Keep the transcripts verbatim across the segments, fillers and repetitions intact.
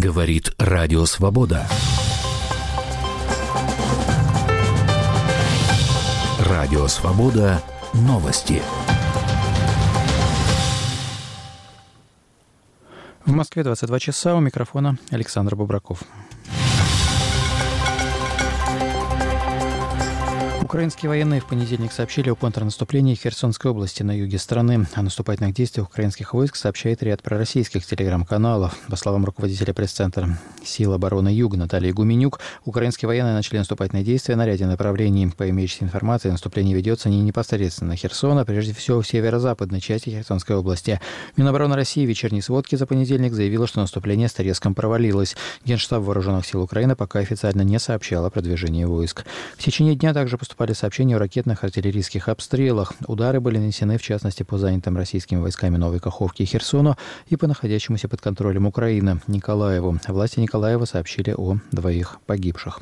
Говорит Радио Свобода. Радио Свобода. Новости. В Москве двадцать два часа. У микрофона Александр Бубраков. Украинские военные в понедельник сообщили о контрнаступлении в Херсонской области на юге страны. О наступательных действиях украинских войск сообщает ряд пророссийских телеграм-каналов. По словам руководителя пресс-центра сил обороны Юга Натальи Гуменюк, украинские военные начали наступательные действия на ряде направлений. По имеющейся информации, наступление ведется не непосредственно на Херсон, а прежде всего в северо-западной части Херсонской области. Минобороны России в вечерней сводке за понедельник заявила, что наступление с треском провалилось. Генштаб Вооруженных сил Украины пока официально не сообщал о продвижении войск. В течение дня также поступали сообщения о ракетных артиллерийских обстрелах. Удары были нанесены, в частности, по занятым российскими войсками Новой Каховке и Херсону и по находящемуся под контролем Украины Николаеву. Власти Николаева сообщили о двоих погибших.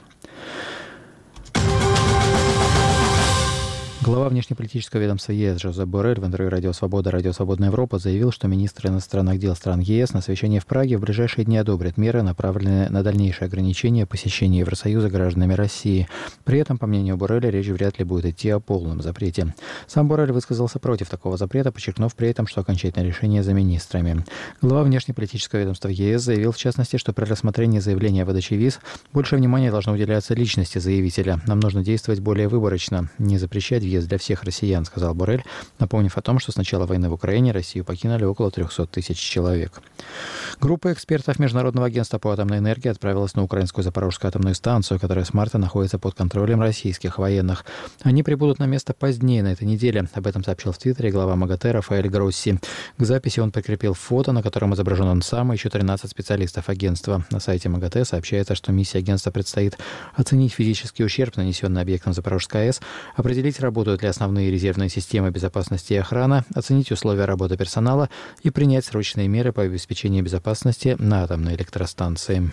Глава внешнеполитического ведомства ЕС Жозеп Боррель в интервью «Радио Свобода», «Радио Свободная Европа» заявил, что министр иностранных дел стран ЕС на совещании в Праге в ближайшие дни одобрят меры, направленные на дальнейшее ограничение посещения Евросоюза гражданами России. При этом, по мнению Борреля, речь вряд ли будет идти о полном запрете. Сам Боррель высказался против такого запрета, подчеркнув при этом, что окончательное решение за министрами. Глава внешнеполитического ведомства ЕС заявил, в частности, что при рассмотрении заявления о выдаче виз больше внимания должно уделяться личности заявителя. Нам нужно действовать более выборочно, не запрещать въезд для всех россиян, сказал Боррель, напомнив о том, что с начала войны в Украине Россию покинули около трехсот тысяч человек. Группа экспертов Международного агентства по атомной энергии отправилась на украинскую Запорожскую атомную станцию, которая с марта находится под контролем российских военных. Они прибудут на место позднее на этой неделе. Об этом сообщил в Твиттере глава МАГАТЭ Рафаэль Гросси. К записи он прикрепил фото, на котором изображен он сам и еще тринадцать специалистов агентства. На сайте МАГАТЭ сообщается, что миссии агентства предстоит оценить физический ущерб, нанесенный объектом Запорожской АЭС, определить, работают ли основные резервные системы безопасности и охраны, оценить условия работы персонала и принять срочные меры по обеспечению безопасности на атомной электростанции.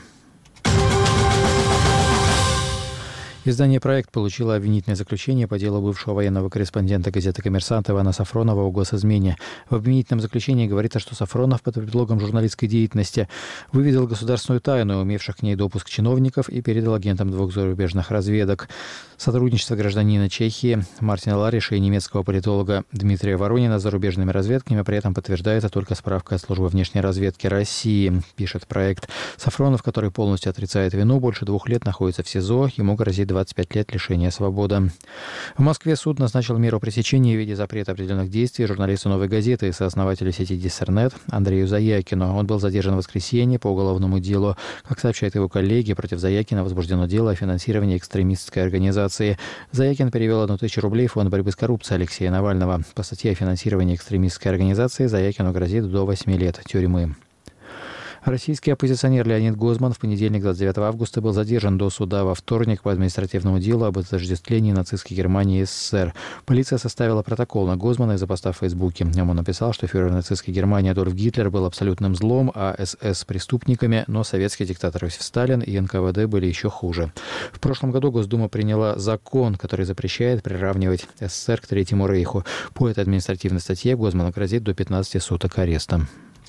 Издание «Проект» получило обвинительное заключение по делу бывшего военного корреспондента газеты «Коммерсант» Ивана Сафронова о госизмене. В обвинительном заключении говорится, что Сафронов под предлогом журналистской деятельности выведал государственную тайну, имевших к ней допуск чиновников, и передал агентам двух зарубежных разведок. Сотрудничество гражданина Чехии Мартина Лариша и немецкого политолога Дмитрия Воронина с зарубежными разведками при этом подтверждается только справкой от Службы внешней разведки России, пишет «Проект». Сафронов, который полностью отрицает вину, больше двух лет находится в СИЗО, ему грозит двадцать пять лет лишения свободы. В Москве суд назначил меру пресечения в виде запрета определенных действий журналисту «Новой газеты» и сооснователю сети Диссернет Андрею Заякину. Он был задержан в воскресенье по уголовному делу. Как сообщают его коллеги, против Заякина возбуждено дело о финансировании экстремистской организации. Заякин перевел одну тысячу рублей в фонд борьбы с коррупцией Алексея Навального. По статье о финансировании экстремистской организации Заякину грозит до восьми лет тюрьмы. Российский оппозиционер Леонид Гозман в понедельник, двадцать девятого августа, был задержан до суда во вторник по административному делу об отождествлении нацистской Германии и СССР. Полиция составила протокол на Гозмана из-за поста в Фейсбуке. В нем он написал, что фюрер нацистской Германии Адольф Гитлер был абсолютным злом, а СС – преступниками, но советский диктатор Иосиф Сталин и эн ка вэ дэ были еще хуже. В прошлом году Госдума приняла закон, который запрещает приравнивать СССР к Третьему Рейху. По этой административной статье Гозману грозит до пятнадцати суток ареста.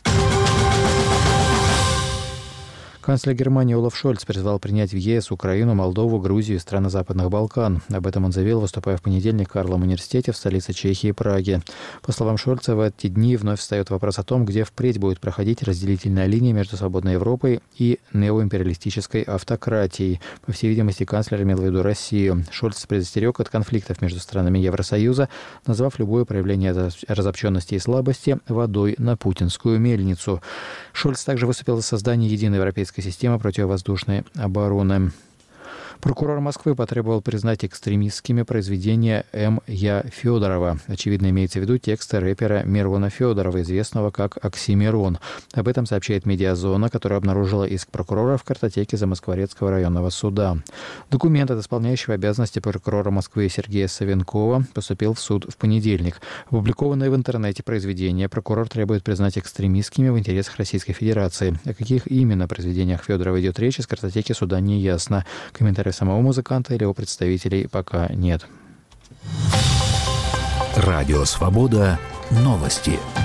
Канцлер Германии Олаф Шольц призвал принять в ЕС Украину, Молдову, Грузию и страны Западных Балкан. Об этом он заявил, выступая в понедельник в Карловом университете в столице Чехии Праге. По словам Шольца, в эти дни вновь встает вопрос о том, где впредь будет проходить разделительная линия между свободной Европой и неоимпериалистической автократией. По всей видимости, канцлер имел в виду Россию. Шольц предостерег от конфликтов между странами Евросоюза, назвав любое проявление разобщенности и слабости водой на путинскую мельницу. Шольц также выступил за создание единой европейской системы противовоздушной обороны. Прокурор Москвы потребовал признать экстремистскими произведения М. Я. Федорова. Очевидно, имеется в виду тексты рэпера Мирона Федорова, известного как Оксимирон. Об этом сообщает «Медиазона», которая обнаружила иск прокурора в картотеке Замоскворецкого районного суда. Документ от исполняющего обязанности прокурора Москвы Сергея Савенкова поступил в суд в понедельник. Опубликованное в интернете произведение прокурор требует признать экстремистскими в интересах Российской Федерации. О каких именно произведениях Федорова идет речь, из картотеки суда не ясно. Комментарий самого музыканта или его представителей пока нет. Радио Свобода. Новости.